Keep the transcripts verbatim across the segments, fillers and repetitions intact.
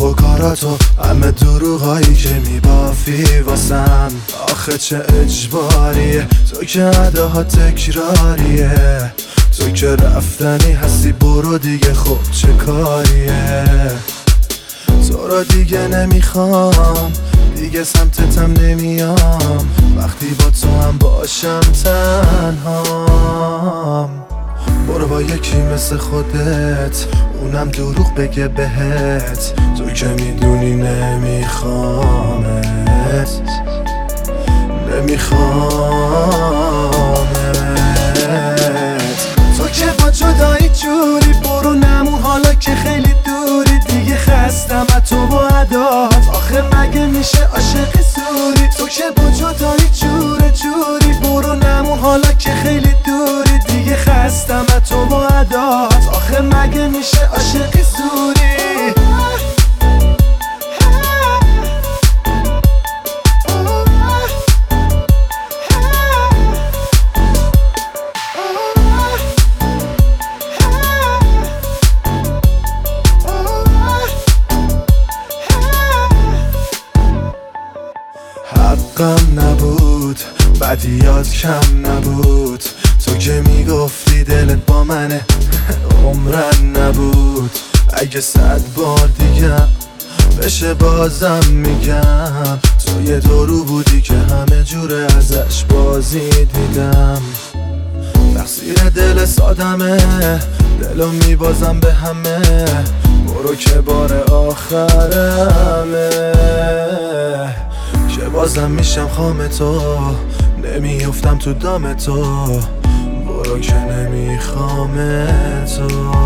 و کاراتو همه دروغایی که میبافی واسم. آخه چه اجباریه تو که عداها تکراریه، تو که رفتنی هستی برو دیگه، خب چه کاریه. تو را دیگه نمیخوام، دیگه سمتتم نمیام، وقتی با تو هم باشم تنهام. برو با یکی مثل خودت، اونم دروغ بگه بهت، تو که میدونی نمیخوامت، نمیخوامت. تو که با جدایی جوری، برو نمون حالا که خیلی دوری، دیگه خستم از تو و عدات، آخه مگه میشه عاشق سوری. تو که با جدایی جوره جوری، برو نمون حالا که خیلی دوری، دیگه خستم از تو و عدات، آخه مگه میشه عاشق سوری. حقم نبود، بدیات کم نبود، تو که میگفتی دلت با منه عمرن نبود. اگه صد بار دیگه بشه بازم میگم، تو یه دورو بودی که همه جوره ازش بازی دیدم. تقصیر دل سادمه، دلو میبازم به همه، برو که بار آخرمه، که بازم میشم خام تو، نمیافتم تو دام تو، برو که نمیخوام تو.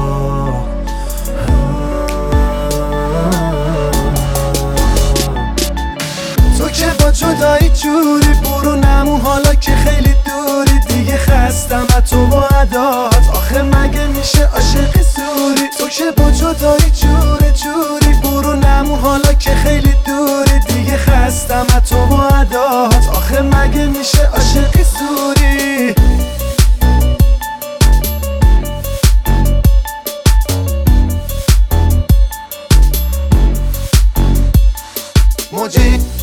تو که با جدایی جوری، برو نمون حالا که خیلی دوری، دیگه خستم از تو و عدات، آخه مگه میشه عاشق سوری. تو که با جدایی جوره جوری، برو نمون حالا که خیلی دوری، دیگه خستم از تو و عدات، آخه مگه میشه عاشق سوری. موجی